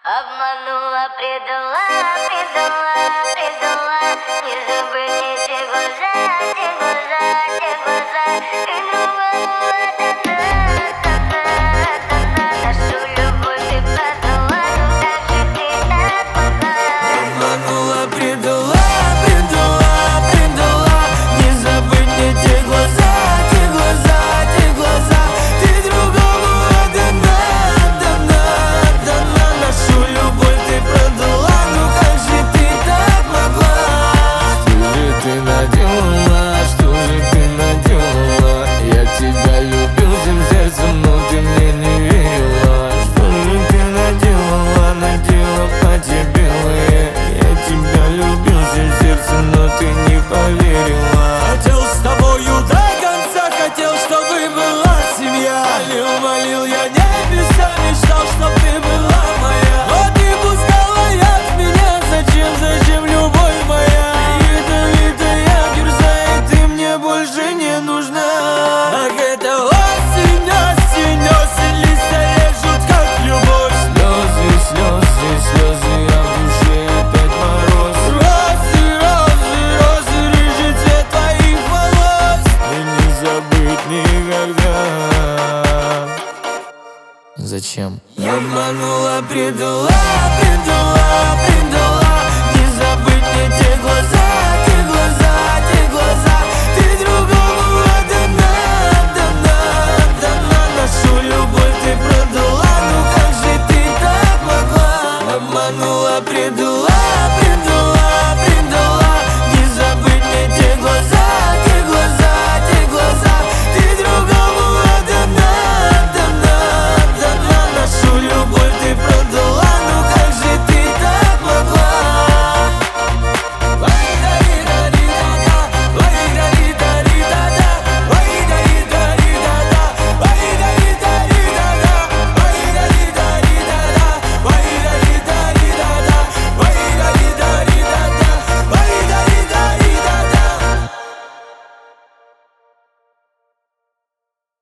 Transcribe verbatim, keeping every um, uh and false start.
Обманула, предала, предала, предала. Не забыть эти глаза, те глаза, те глаза. И другому отдана, отдана, отдана. Нашу любовь ты продала, ну как же ты так могла? Обманула, предала, предала, предала. Не забыть мне те глаза, те глаза, те глаза. Ты другому отдана, отдана, отдана. Нашу любовь ты продала, ну как же ты так могла? Что же ты наделала, что же ты наделала? Я тебя любил всем сердцем, но ты мне не верила. Что же ты наделала, надела платье белое? Я тебя любил всем сердцем, но ты не поверила. Хотел с тобою до конца, хотел, чтобы была семья. Молил, молил я небеса, мечтал, чтоб ты была моя. Но ты пускала яд в меня, зачем, зачем любовь моя? Ядовитая гюрза, и ты мне больше не нужна. Ах, это осень, осень, осень, листья режут, как любовь. Слезы, слезы, слезы, а в душе опять мороз. Розы, розы, розы, рыжий цвет твоих волос. И не забыть никогда. Зачем? Обманула, предала, предала, предала. Не забыть мне те глаза, те глаза, те глаза. Ты другому отдана, отдана, отдана. Нашу любовь ты продала, ну как же ты так могла? Обманула, предала.